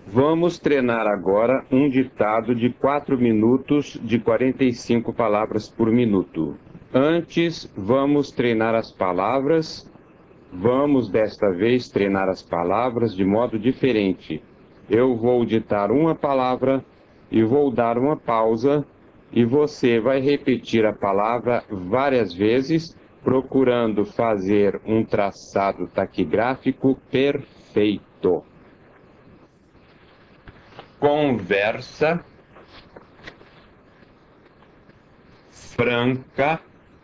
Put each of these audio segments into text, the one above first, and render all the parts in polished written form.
Vamos treinar agora um ditado de 4 minutos de 45 palavras por minuto. Antes, vamos treinar as palavras. Vamos desta vez treinar as palavras de modo diferente. Eu vou ditar uma palavra e vou dar uma pausa, e você vai repetir a palavra várias vezes, procurando fazer um traçado taquigráfico perfeito. Conversa franca,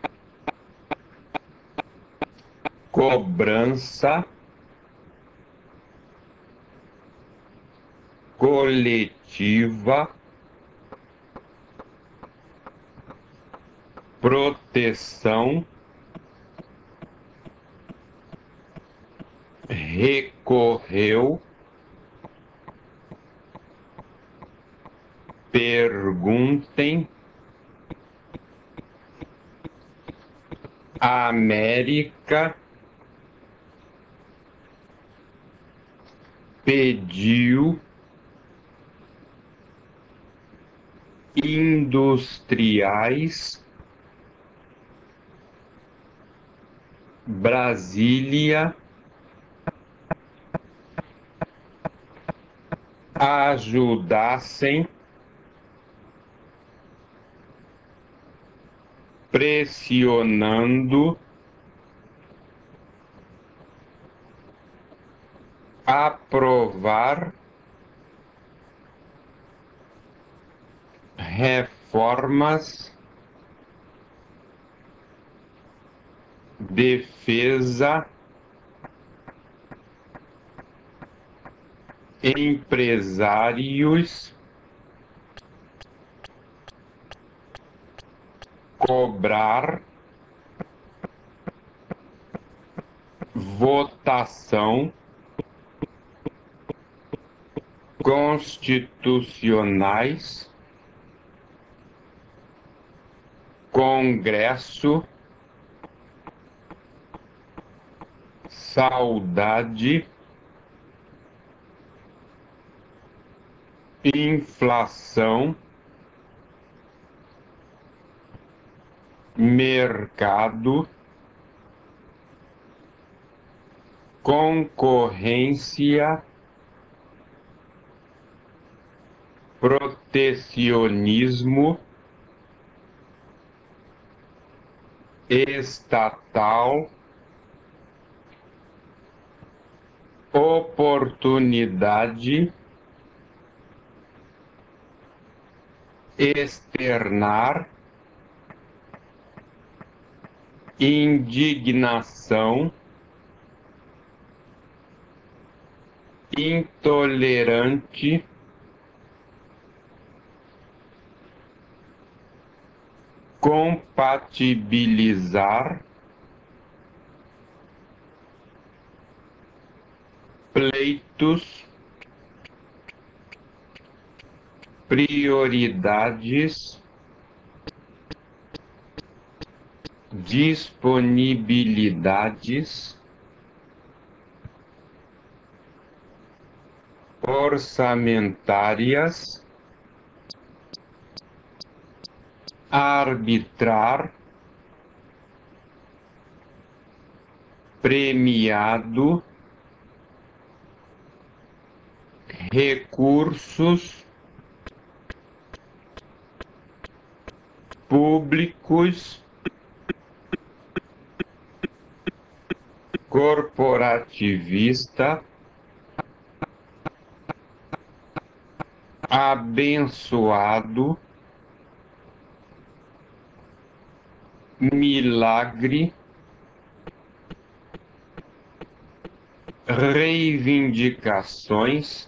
cobrança coletiva, proteção, recorreu, perguntem, América, pediu, industriais, Brasília, ajudassem, pressionando, aprovar, reformas, defesa, empresários, cobrar, votação, constitucionais, Congresso, saudade, inflação, mercado, concorrência, protecionismo, estatal, oportunidade, externar, indignação, intolerante, compatibilizar, pleitos, prioridades, disponibilidades, orçamentárias, arbitrar, premiado, recursos públicos, corporativista, abençoado, milagre, reivindicações,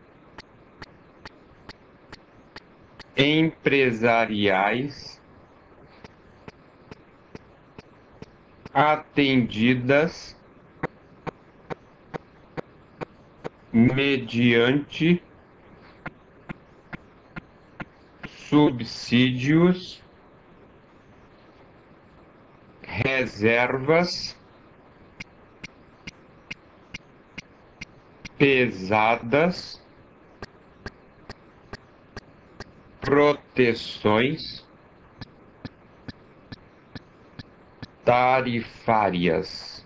empresariais, atendidas, mediante, subsídios, reservas, pesadas, proteções tarifárias.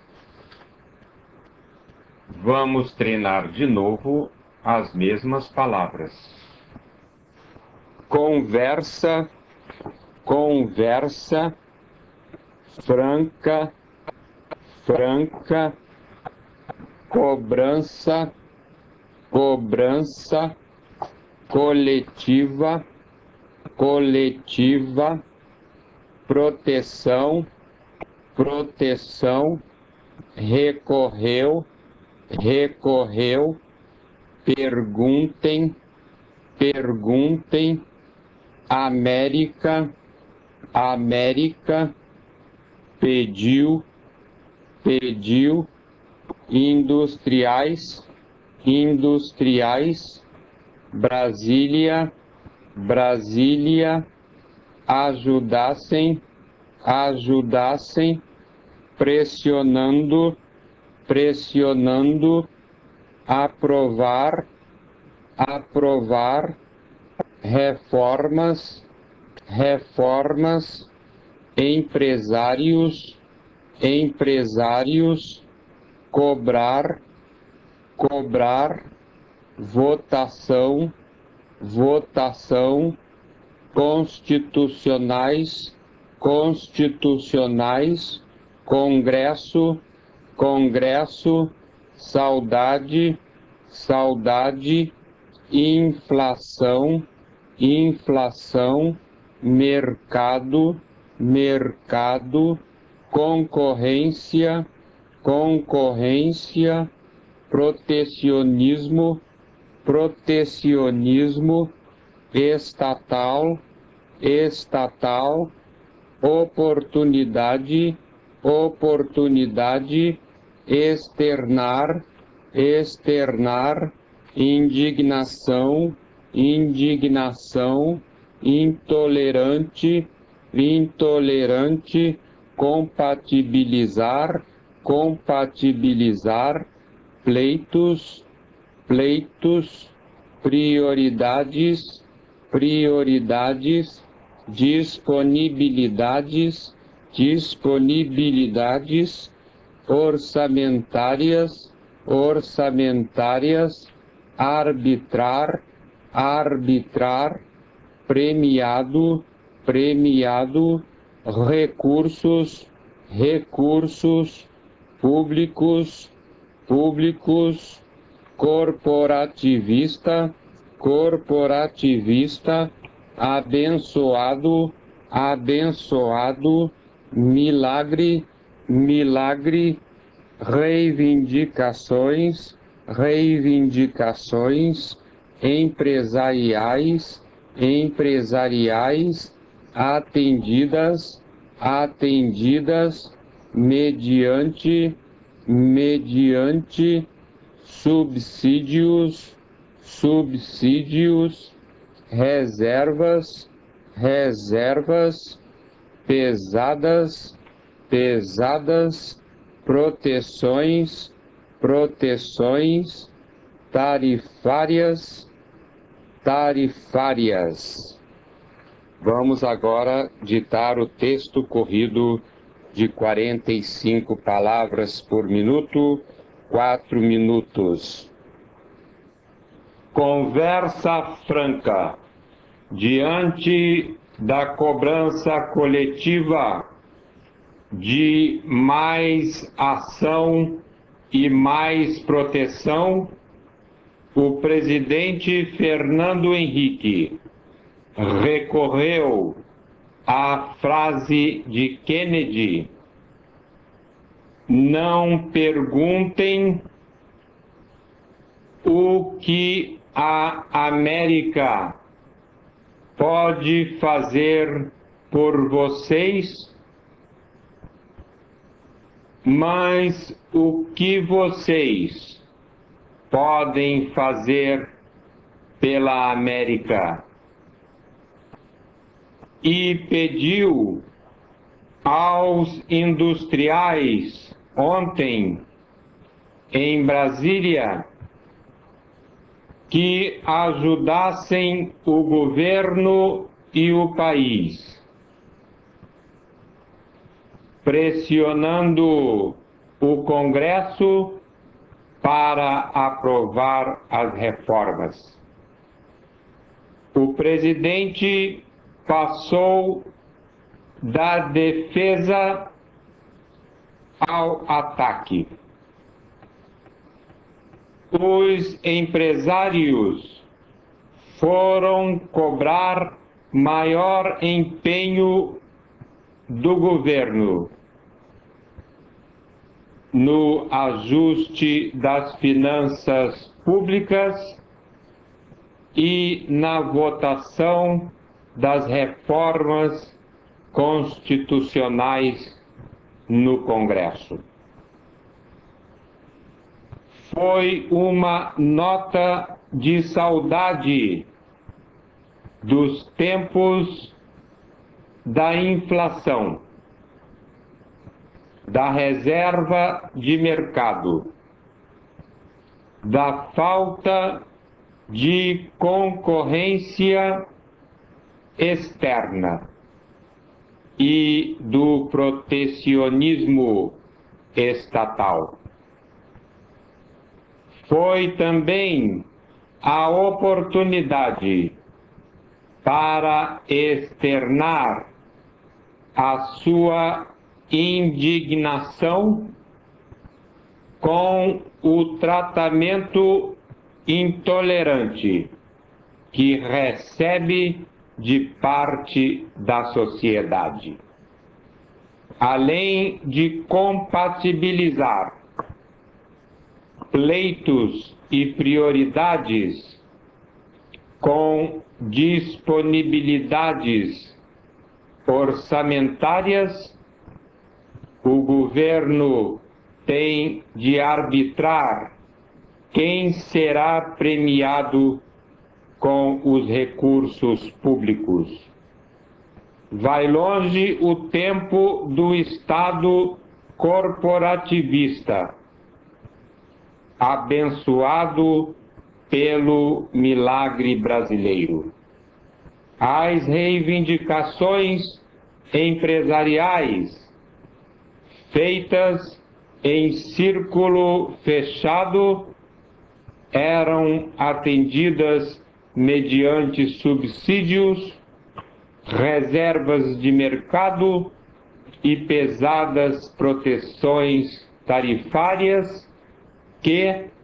Vamos treinar de novo as mesmas palavras. Conversa, conversa, franca, franca, cobrança, cobrança, coletiva, coletiva, proteção, proteção, recorreu, recorreu, perguntem, perguntem, América, América, pediu, pediu, industriais, industriais, Brasília, Brasília, ajudassem, ajudassem, pressionando, pressionando, aprovar, aprovar, reformas, reformas, empresários, empresários, cobrar, cobrar, votação, votação, constitucionais, constitucionais, Congresso, Congresso, saudade, saudade, inflação, inflação, mercado, mercado, concorrência, concorrência, protecionismo, protecionismo, estatal, estatal, oportunidade, oportunidade, externar, externar, indignação, indignação, intolerante, intolerante, compatibilizar, compatibilizar, pleitos, pleitos, prioridades, prioridades, disponibilidades, disponibilidades, orçamentárias, orçamentárias, arbitrar, arbitrar, premiado, premiado, recursos, recursos, públicos, públicos, corporativista, corporativista, abençoado, abençoado, milagre, milagre, reivindicações, reivindicações, empresariais, empresariais, atendidas, atendidas, mediante, mediante, subsídios, subsídios, reservas, reservas, pesadas, pesadas, proteções, proteções, tarifárias, tarifárias. Vamos agora ditar o texto corrido de 45 palavras por minuto, 4 minutos. Conversa franca. Diante da cobrança coletiva de mais ação e mais proteção, o presidente Fernando Henrique recorreu à frase de Kennedy: não perguntem o que a América pode fazer por vocês, mas o que vocês podem fazer pela América. E pediu aos industriais ontem em Brasília que ajudassem o governo e o país, pressionando o Congresso para aprovar as reformas. O presidente passou da defesa ao ataque. Os empresários foram cobrar maior empenho do governo no ajuste das finanças públicas e na votação das reformas constitucionais no Congresso. Foi uma nota de saudade dos tempos da inflação, da reserva de mercado, da falta de concorrência externa e do protecionismo estatal. Foi também a oportunidade para externar a sua indignação com o tratamento intolerante que recebe de parte da sociedade, além de compatibilizar pleitos e prioridades com disponibilidades orçamentárias. O governo tem de arbitrar quem será premiado com os recursos públicos. Vai longe o tempo do Estado corporativista, abençoado pelo milagre brasileiro. As reivindicações empresariais feitas em círculo fechado eram atendidas mediante subsídios, reservas de mercado e pesadas proteções tarifárias que